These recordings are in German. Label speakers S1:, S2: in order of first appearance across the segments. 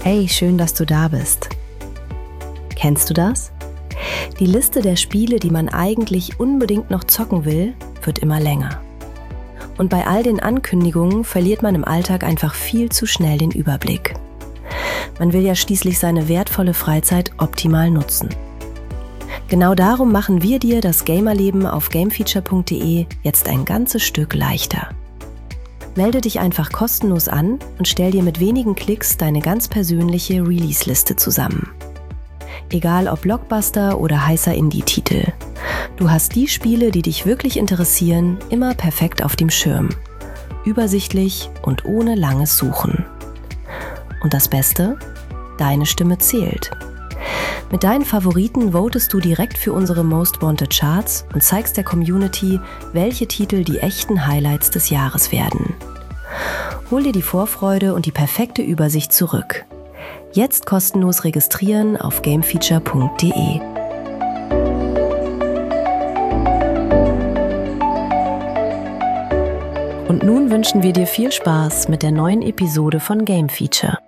S1: Hey, schön, dass du da bist. Kennst du das? Die Liste der Spiele, die man eigentlich unbedingt noch zocken will, wird immer länger. Und bei all den Ankündigungen verliert man im Alltag einfach viel zu schnell den Überblick. Man will ja schließlich seine wertvolle Freizeit optimal nutzen. Genau darum machen wir dir das Gamerleben auf gamefeature.de jetzt ein ganzes Stück leichter. Melde dich einfach kostenlos an und stell dir mit wenigen Klicks deine ganz persönliche Release-Liste zusammen. Egal ob Blockbuster oder heißer Indie-Titel. Du hast die Spiele, die dich wirklich interessieren, immer perfekt auf dem Schirm. Übersichtlich und ohne langes Suchen. Und das Beste? Deine Stimme zählt. Mit deinen Favoriten votest du direkt für unsere Most Wanted Charts und zeigst der Community, welche Titel die echten Highlights des Jahres werden. Hol dir die Vorfreude und die perfekte Übersicht zurück. Jetzt kostenlos registrieren auf gamefeature.de. Und nun wünschen wir dir viel Spaß mit der neuen Episode von Game Feature.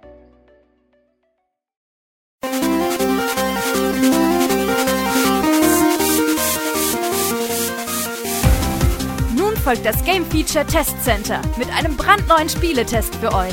S2: Folgt das Game Feature Test Center mit einem brandneuen Spieletest für euch.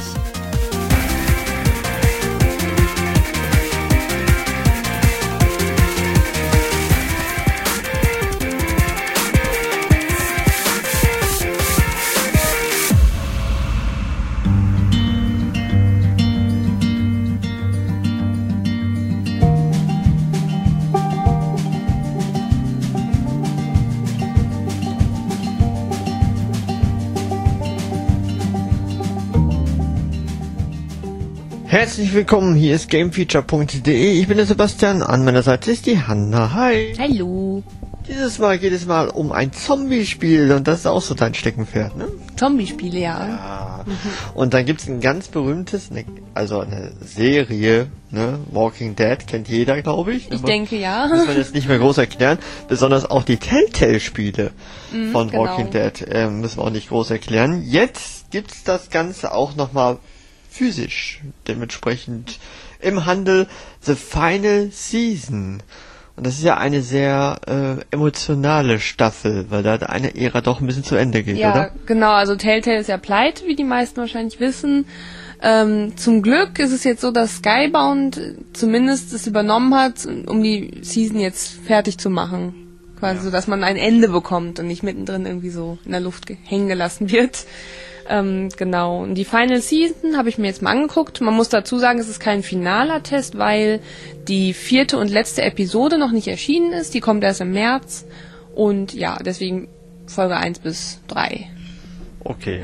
S3: Herzlich willkommen, hier ist gamefeature.de. Ich bin der Sebastian, an meiner Seite ist die Hanna. Hi.
S4: Hallo.
S3: Dieses Mal geht es mal um ein Zombie-Spiel und das ist auch so dein Steckenpferd, ne?
S4: Zombie-Spiele, ja.
S3: Ja. Und dann gibt's ein ganz berühmtes, also eine Serie, ne? Walking Dead, kennt jeder, glaube ich.
S4: Ich denke, ja.
S3: Muss man jetzt nicht mehr groß erklären. Besonders auch die Telltale-Spiele von
S4: genau.
S3: Walking Dead müssen wir auch nicht groß erklären. Jetzt gibt's das Ganze auch nochmal physisch, dementsprechend im Handel, The Final Season. Und das ist ja eine sehr emotionale Staffel, weil da eine Ära doch ein bisschen zu Ende geht,
S4: ja,
S3: oder?
S4: Ja, genau, also Telltale ist ja pleite, wie die meisten wahrscheinlich wissen. Zum Glück ist es jetzt so, dass Skybound zumindest es übernommen hat, um die Season jetzt fertig zu machen. Quasi so, dass man ein Ende bekommt und nicht mittendrin irgendwie so in der Luft hängen gelassen wird. Genau. Und die Final Season habe ich mir jetzt mal angeguckt. Man muss dazu sagen, es ist kein finaler Test, weil die 4. und letzte Episode noch nicht erschienen ist. Die kommt erst im März. Und ja, deswegen Folge 1 bis 3.
S3: Okay.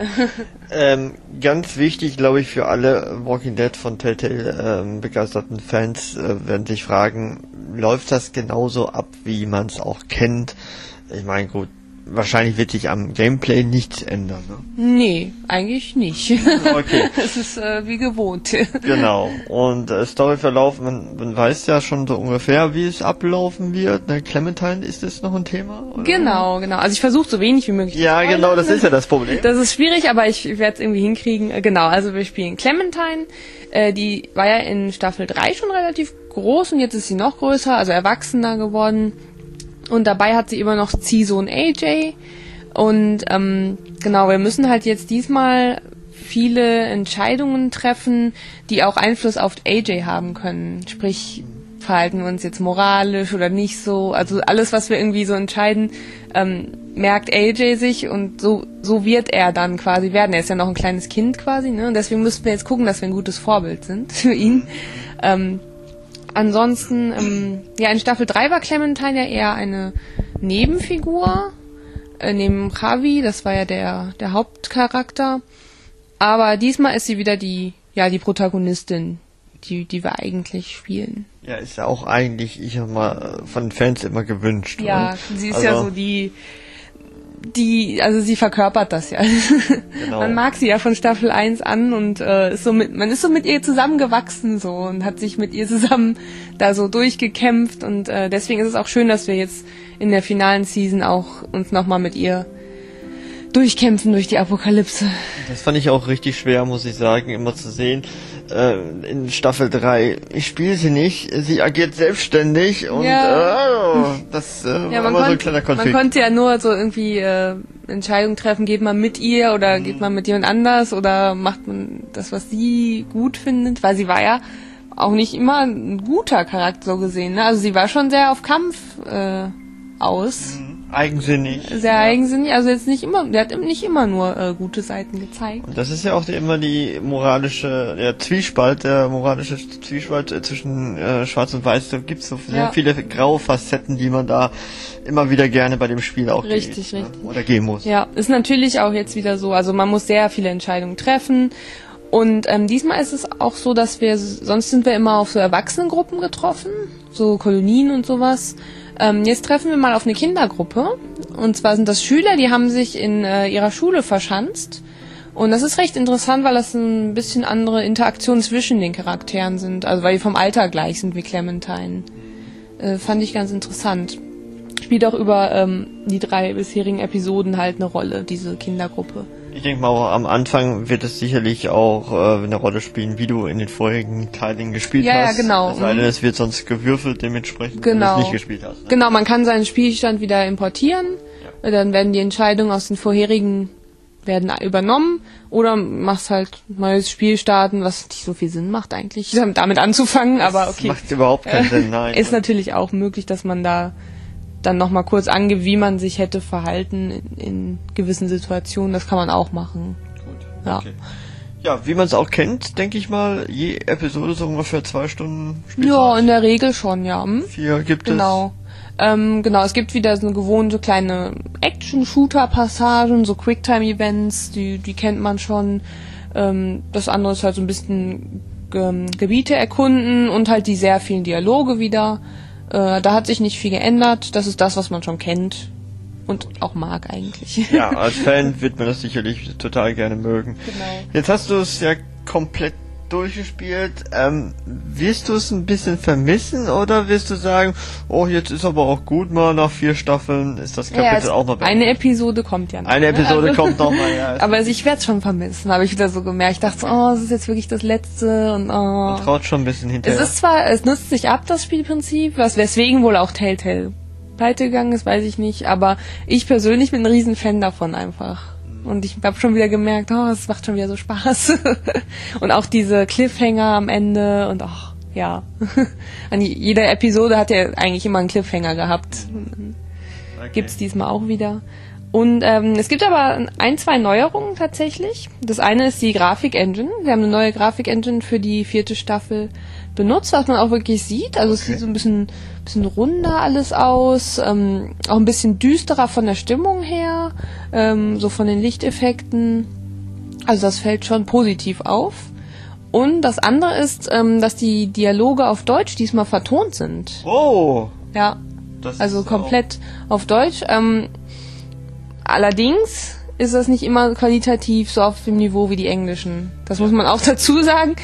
S3: Ganz wichtig, glaube ich, für alle Walking Dead von Telltale begeisterten Fans werden sich fragen, läuft das genauso ab, wie man es auch kennt? Ich meine, gut, wahrscheinlich wird sich am Gameplay nichts ändern, ne?
S4: Nee, eigentlich nicht.
S3: Okay.
S4: Es ist wie gewohnt.
S3: Genau. Und Storyverlauf, man weiß ja schon so ungefähr, wie es ablaufen wird. Ne, Clementine, ist das noch ein Thema? Oder?
S4: Genau. Also ich versuche so wenig wie möglich zu spoilern.
S3: Genau, das ist ja das Problem.
S4: Das ist schwierig, aber ich werde es irgendwie hinkriegen. Genau, also wir spielen Clementine. Die war ja in Staffel 3 schon relativ groß und jetzt ist sie noch größer, also erwachsener geworden. Und dabei hat sie immer noch Ziehsohn AJ. Und genau, wir müssen halt jetzt diesmal viele Entscheidungen treffen, die auch Einfluss auf AJ haben können. Sprich, verhalten wir uns jetzt moralisch oder nicht so. Also alles, was wir irgendwie so entscheiden, merkt AJ sich und so wird er dann quasi werden. Er ist ja noch ein kleines Kind quasi, ne? Und deswegen müssten wir jetzt gucken, dass wir ein gutes Vorbild sind für ihn. Ansonsten, in Staffel 3 war Clementine ja eher eine Nebenfigur, neben Javi, das war ja der Hauptcharakter. Aber diesmal ist sie wieder die Protagonistin, die wir eigentlich spielen.
S3: Ja, ist ja auch eigentlich, ich sag mal, von Fans immer gewünscht.
S4: Ja,
S3: oder?
S4: Sie ist ja so also sie verkörpert das ja. Genau. Man mag sie ja von Staffel 1 an und man ist so mit ihr zusammengewachsen so und hat sich mit ihr zusammen da so durchgekämpft und deswegen ist es auch schön, dass wir jetzt in der finalen Season auch uns nochmal mit ihr durchkämpfen durch die Apokalypse.
S3: Das fand ich auch richtig schwer, muss ich sagen, immer zu sehen. in Staffel 3, ich spiele sie nicht, sie agiert selbstständig und das war immer so ein kleiner Konflikt.
S4: Man konnte ja nur so irgendwie Entscheidungen treffen, geht man mit ihr oder geht man mit jemand anders oder macht man das, was sie gut findet, weil sie war ja auch nicht immer ein guter Charakter so gesehen, ne? Also sie war schon sehr auf Kampf aus.
S3: Eigensinnig.
S4: Sehr eigensinnig, also jetzt nicht immer, der hat nicht immer nur gute Seiten gezeigt.
S3: Und das ist ja auch immer der moralische Zwiespalt zwischen Schwarz und Weiß. Da gibt's so sehr viele graue Facetten, die man da immer wieder gerne bei dem Spiel auch
S4: richtig.
S3: Oder gehen muss.
S4: Ja, ist natürlich auch jetzt wieder so, also man muss sehr viele Entscheidungen treffen. Und diesmal ist es auch so, dass sonst sind wir immer auf so Erwachsenengruppen getroffen, so Kolonien und sowas. Jetzt treffen wir mal auf eine Kindergruppe. Und zwar sind das Schüler, die haben sich in ihrer Schule verschanzt. Und das ist recht interessant, weil das ein bisschen andere Interaktionen zwischen den Charakteren sind. Also weil die vom Alter gleich sind wie Clementine. Fand ich ganz interessant. Spielt auch über die 3 bisherigen Episoden halt eine Rolle, diese Kindergruppe.
S3: Ich denke mal, auch am Anfang wird es sicherlich auch eine Rolle spielen, wie du in den vorherigen Teilen gespielt hast.
S4: Ja, genau.
S3: Es sei denn, es wird sonst gewürfelt dementsprechend, wenn du es nicht gespielt hast. Ne?
S4: Genau, man kann seinen Spielstand wieder importieren. Ja. Dann werden die Entscheidungen aus den vorherigen übernommen. Oder machst halt neues Spiel starten, was nicht so viel Sinn macht eigentlich, damit anzufangen. Aber okay.
S3: Das macht überhaupt keinen Sinn, nein.
S4: Ist natürlich auch möglich, dass man da dann nochmal kurz angibt, wie man sich hätte verhalten in gewissen Situationen. Das kann man auch machen.
S3: Gut.
S4: Ja.
S3: Okay. Ja, wie man es auch kennt, denke ich mal, je Episode so ungefähr 2 Stunden Spielzeit.
S4: Ja, in der Regel schon, ja.
S3: 4 gibt es.
S4: Genau, es gibt wieder so eine gewohnte kleine Action-Shooter-Passagen, so Quicktime-Events, die kennt man schon. Das andere ist halt so ein bisschen Gebiete erkunden und halt die sehr vielen Dialoge wieder. Da hat sich nicht viel geändert. Das ist das, was man schon kennt und auch mag eigentlich.
S3: Ja, als Fan wird man das sicherlich total gerne mögen.
S4: Genau.
S3: Jetzt hast du es ja komplett durchgespielt. Wirst du es ein bisschen vermissen oder wirst du sagen, oh, jetzt ist aber auch gut mal, nach 4 Staffeln ist das Kapitel auch mal
S4: eine Episode kommt ja noch.
S3: Eine Episode kommt noch mal, ja.
S4: Aber ich werde es schon vermissen, habe ich wieder so gemerkt. Ich dachte so, es ist jetzt wirklich das Letzte und
S3: Man traut schon ein bisschen hinterher.
S4: Es nutzt sich ab, das Spielprinzip, weswegen wohl auch Telltale pleite gegangen ist, weiß ich nicht, aber ich persönlich bin ein Riesenfan davon einfach. Und ich habe schon wieder gemerkt, es macht schon wieder so Spaß. Und auch diese Cliffhanger am Ende und an jeder Episode hat er eigentlich immer einen Cliffhanger gehabt. Okay. Gibt's diesmal auch wieder. Und es gibt aber 2 Neuerungen tatsächlich. Das eine ist die Grafik-Engine. Wir haben eine neue Grafik-Engine für die 4. Staffel benutzt, was man auch wirklich sieht. Also es sieht so ein bisschen runder alles aus, auch ein bisschen düsterer von der Stimmung her, so von den Lichteffekten. Also das fällt schon positiv auf. Und das andere ist, dass die Dialoge auf Deutsch diesmal vertont sind.
S3: Oh!
S4: Ja, also komplett auf Deutsch. Allerdings ist das nicht immer qualitativ so auf dem Niveau wie die englischen. Das muss man auch dazu sagen.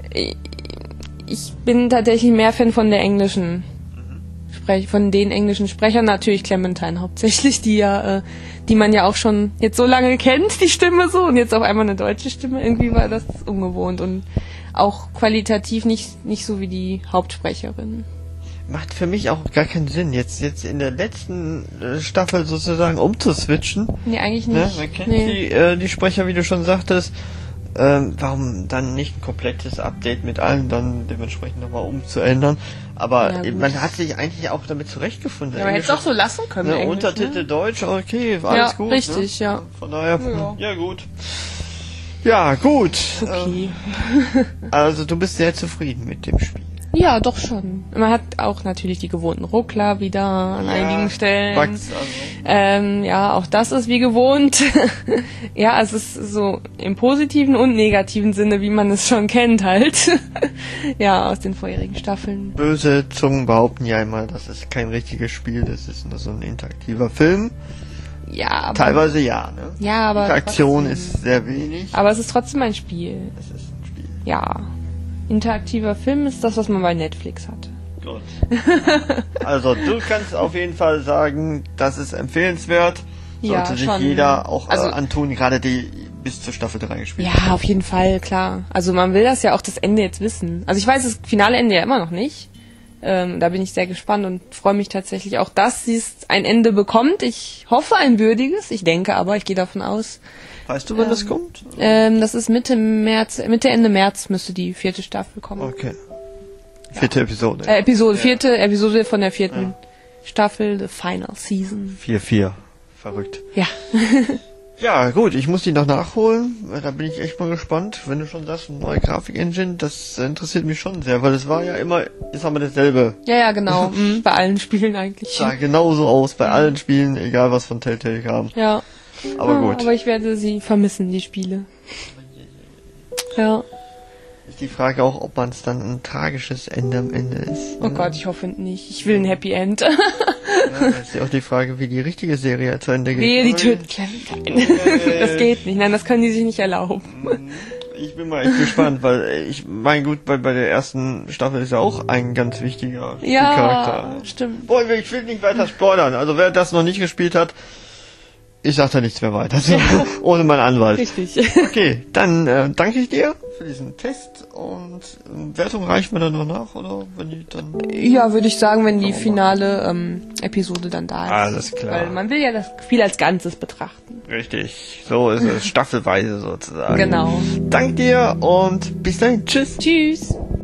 S4: Ich bin tatsächlich mehr Fan von der englischen von den englischen Sprechern, natürlich Clementine hauptsächlich, die man ja auch schon jetzt so lange kennt, die Stimme so, und jetzt auf einmal eine deutsche Stimme. Irgendwie war das ungewohnt und auch qualitativ nicht so wie die Hauptsprecherin.
S3: Macht für mich auch gar keinen Sinn, jetzt in der letzten Staffel sozusagen umzuswitchen.
S4: Nee, eigentlich nicht.
S3: Ne? Man kennt die Sprecher, wie du schon sagtest. Warum dann nicht ein komplettes Update mit allen dann dementsprechend nochmal umzuändern? Aber man hat sich eigentlich auch damit zurechtgefunden.
S4: Ja, man hätte es doch so lassen können.
S3: Ne, Untertitel Deutsch, okay, alles gut.
S4: Richtig, ne? Ja.
S3: Von daher, ja gut. Ja, gut.
S4: Okay.
S3: Also du bist sehr zufrieden mit dem Spiel.
S4: Ja, doch schon. Man hat auch natürlich die gewohnten Ruckler wieder an einigen Stellen.
S3: Bugs, also.
S4: Auch das ist wie gewohnt. Ja, es ist so im positiven und negativen Sinne, wie man es schon kennt halt. Ja, aus den vorherigen Staffeln.
S3: Böse Zungen behaupten ja immer, das ist kein richtiges Spiel, das ist nur so ein interaktiver Film.
S4: Ja, aber...
S3: Teilweise ja, ne?
S4: Ja, aber...
S3: Interaktion ist sehr wenig.
S4: Aber es ist trotzdem ein Spiel.
S3: Es ist ein Spiel.
S4: Ja. Interaktiver Film ist das, was man bei Netflix hat.
S3: Gut. Also, du kannst auf jeden Fall sagen, das ist empfehlenswert. Sollte sich jeder auch antun. Gerade die bis zur Staffel 3 gespielt.
S4: Ja, auf jeden Fall, klar. Also man will das ja auch das Ende jetzt wissen. Also ich weiß das finale Ende ja immer noch nicht. Da bin ich sehr gespannt und freue mich tatsächlich auch, dass sie ein Ende bekommt. Ich hoffe ein würdiges, ich denke aber, ich gehe davon aus.
S3: Weißt du, wann das kommt?
S4: Das ist Mitte Ende März müsste die 4. Staffel kommen.
S3: Okay. 4. Episode.
S4: Vierte Episode von der 4. Staffel, The Final Season.
S3: 4-4. Verrückt.
S4: Ja.
S3: Ja, gut, ich muss die noch nachholen. Da bin ich echt mal gespannt. Wenn du schon sagst, eine neue Grafik-Engine, das interessiert mich schon sehr, weil es war ja immer, jetzt haben wir dasselbe.
S4: Ja, genau. Bei allen Spielen eigentlich.
S3: Sah genauso aus, bei allen Spielen, egal was von Telltale kam.
S4: Ja.
S3: Aber gut.
S4: Aber ich werde sie vermissen, die Spiele. Ja.
S3: Ist die Frage auch, ob man es dann ein tragisches Ende am Ende ist.
S4: Oh Gott, ich hoffe nicht. Ich will ein Happy End.
S3: Ja, ist ja auch die Frage, wie die richtige Serie zu Ende geht.
S4: Nee, die töten Clementine. Das geht nicht. Nein, das können die sich nicht erlauben.
S3: Ich bin mal echt gespannt, weil mein gut, bei der ersten Staffel ist ja auch ein ganz wichtiger Charakter.
S4: Ja, stimmt.
S3: Boah, ich will nicht weiter spoilern. Also wer das noch nicht gespielt hat, ich sag da nichts mehr weiter. Ohne meinen Anwalt.
S4: Richtig.
S3: Okay, dann danke ich dir für diesen Test und Wertung reicht mir dann noch nach, oder? Wenn die dann
S4: Ja, würde ich sagen, wenn die finale Episode dann da ist.
S3: Alles klar.
S4: Weil man will ja das Spiel als Ganzes betrachten.
S3: Richtig, so ist es, staffelweise sozusagen.
S4: Genau.
S3: Dank dir und bis dahin. Tschüss.
S4: Tschüss.